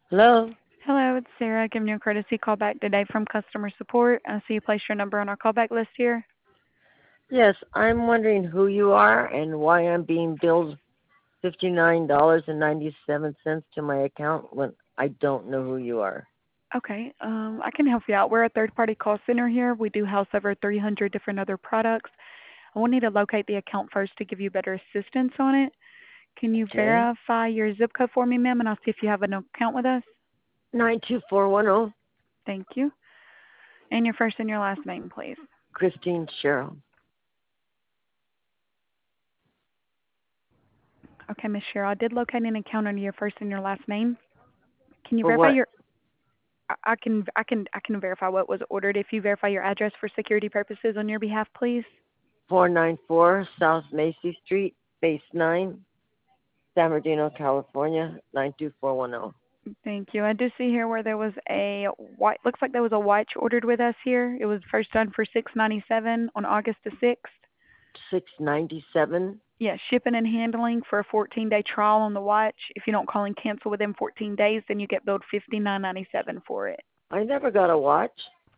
Hello? Hello, it's Sarah giving you a courtesy call back today from customer support. I see you placed your number on our callback list here. Yes, I'm wondering who you are and why I'm being billed $59.97 to my account when I don't know who you are. Okay, I can help you out. We're a third-party call center here. We do house over 300 different other products. I will need to locate the account first to give you better assistance on it. Can you Okay? verify your zip code for me, ma'am, and I'll see if you have an account with us? 92410, Thank you. And your first and your last name, please. Christine Sherrill. Okay, Miss Cheryl, I did locate an account under your first and your last name. Can you For verify what? your I can verify what was ordered. If you verify your address for security purposes on your behalf, please. 494 South Macy Street, Base 9, San Bernardino, California, 92410. Thank you. I do see here where there was a white. Looks like there was a watch ordered with us here. It was first done for 697 on August the 6th. 697. Yeah, shipping and handling for a 14-day trial on the watch. If you don't call and cancel within 14 days, then you get billed 59.97 for it. I never got a watch.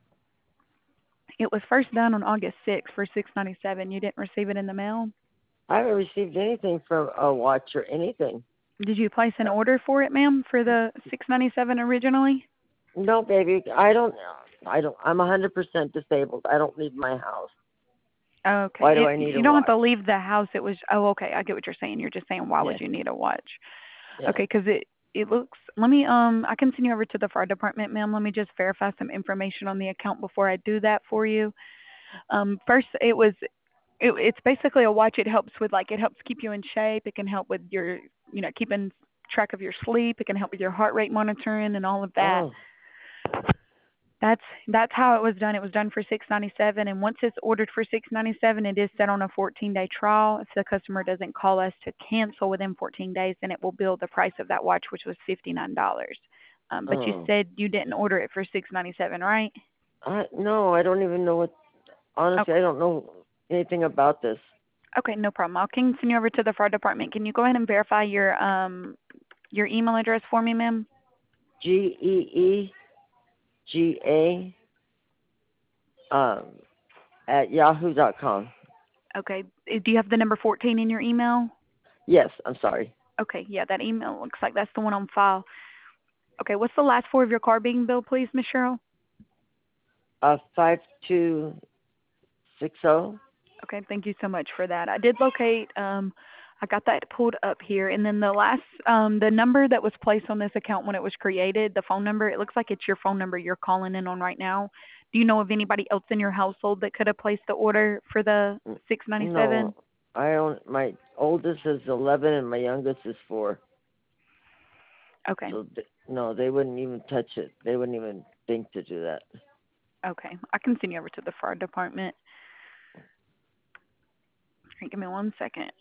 It was first done on August 6th for 697. You didn't receive it in the mail. I haven't received anything from a watch or anything. Did you place an order for it, ma'am, for the 697 originally? No, baby, I don't. I'm 100% disabled. I don't leave my house. Okay. Why do I need You a don't have watch? to leave the house. It was. Oh, okay. I get what you're saying. You're just saying why would Yes, you need a watch? yes. Okay, because it looks. Let me I can send you over to the fire department, ma'am. Let me just verify some information on the account before I do that for you. First, it's basically a watch. It helps with it helps keep you in shape. It can help with your keeping track of your sleep. It can help with your heart rate monitoring and all of that. Oh, That's how it was done. It was done for 697, and once it's ordered for 697, it is set on a 14-day trial. If the customer doesn't call us to cancel within 14 days, then it will bill the price of that watch, which was $59. But you oh. said you didn't order it for 697, right? No, I don't even know what. Honestly, Okay. I don't know anything about this. Okay, no problem. I'll continue over to the fire department. Can you go ahead and verify your email address for me, ma'am? GEEGA um at yahoo.com. Okay. Do you have the number 14 in your email? Yes, I'm sorry. Okay, yeah, that email looks like that's the one on file. Okay, what's the last four of your card being billed, please, Miss Cheryl? 5260. Okay, thank you so much for that. I did locate, I got that pulled up here, and then the number that was placed on this account when it was created, the phone number, it looks like it's your phone number you're calling in on right now. Do you know of anybody else in your household that could have placed the order for the 697? No, I own my oldest is 11 and my youngest is 4. Okay, So no, they wouldn't even touch it. They wouldn't even think to do that. okay. I can send you over to the fire department. All right, give me 1 second.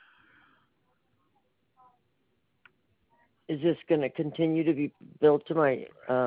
Is this going to continue to be billed to my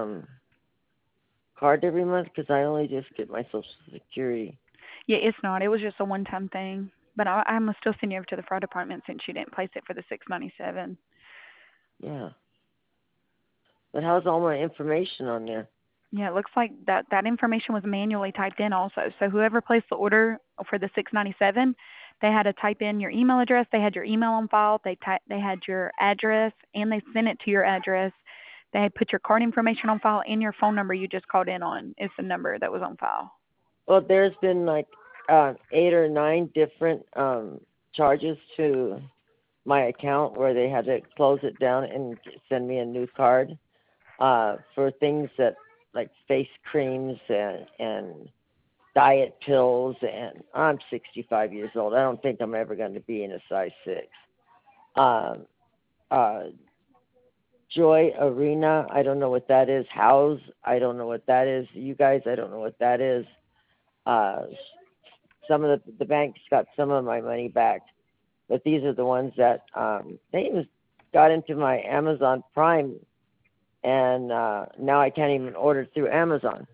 card every month? Because I only just get my Social Security. Yeah, it's not. It was just a one-time thing. But I'm still send you over to the fire department since you didn't place it for the 697. Yeah. But how's all my information on there? Yeah, it looks like that information was manually typed in also. So whoever placed the order for the 697, they had to type in your email address. They had your email on file. They had your address, and they sent it to your address. They had put your card information on file, and your phone number you just called in on is the number that was on file. Well, there's been like 8 or 9 different charges to my account where they had to close it down and send me a new card for things that like face creams and diet pills. And I'm 65 years old. I don't think I'm ever going to be in a size 6. Um, uh, Joy Arena, I don't know what that is. House, I don't know what that is. You guys, I don't know what that is. Uh, some of the banks got some of my money back, but these are the ones that they even got into my Amazon Prime, and now I can't even order through Amazon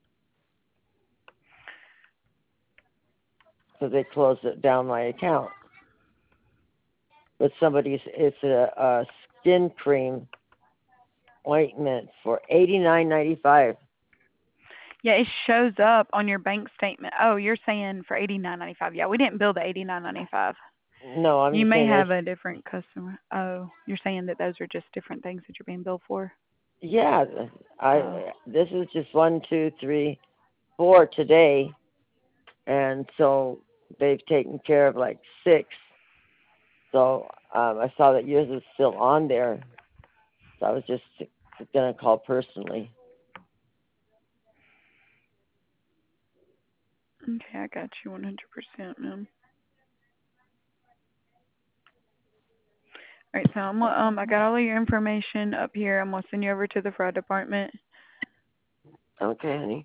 because they closed it down my account. But it's a skin cream Wait a minute, for $89.95. Yeah, it shows up on your bank statement. Oh, you're saying for $89.95. Yeah, we didn't bill the $89.95. No, I'm You just may saying this. have a different customer. Oh, you're saying that those are just different things that you're being billed for? Yeah, Oh. this is just 1, 2, 3, 4 today, and so they've taken care of like 6. So I saw that yours is still on there, so I was just gonna call personally. Okay, I got you 100%, ma'am. All right, so I got all of your information up here. I'm gonna send you over to the fraud department. Okay, honey.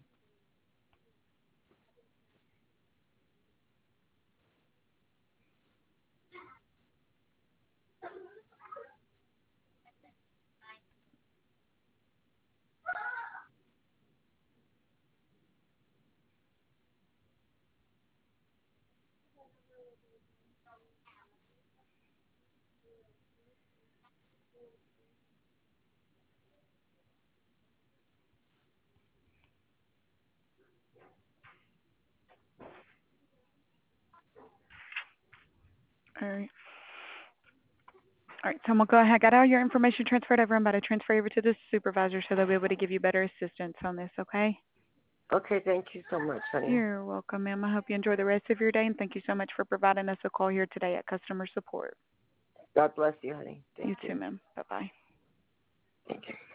All right. All right, so I'm gonna go ahead. I got all your information transferred over. I'm about to transfer you over to the supervisor so they'll be able to give you better assistance on this, okay? Okay, thank you so much, honey. You're welcome, ma'am. I hope you enjoy the rest of your day, and thank you so much for providing us a call here today at customer support. God bless you, honey. Thank You you. too, ma'am. Bye-bye. Thank you.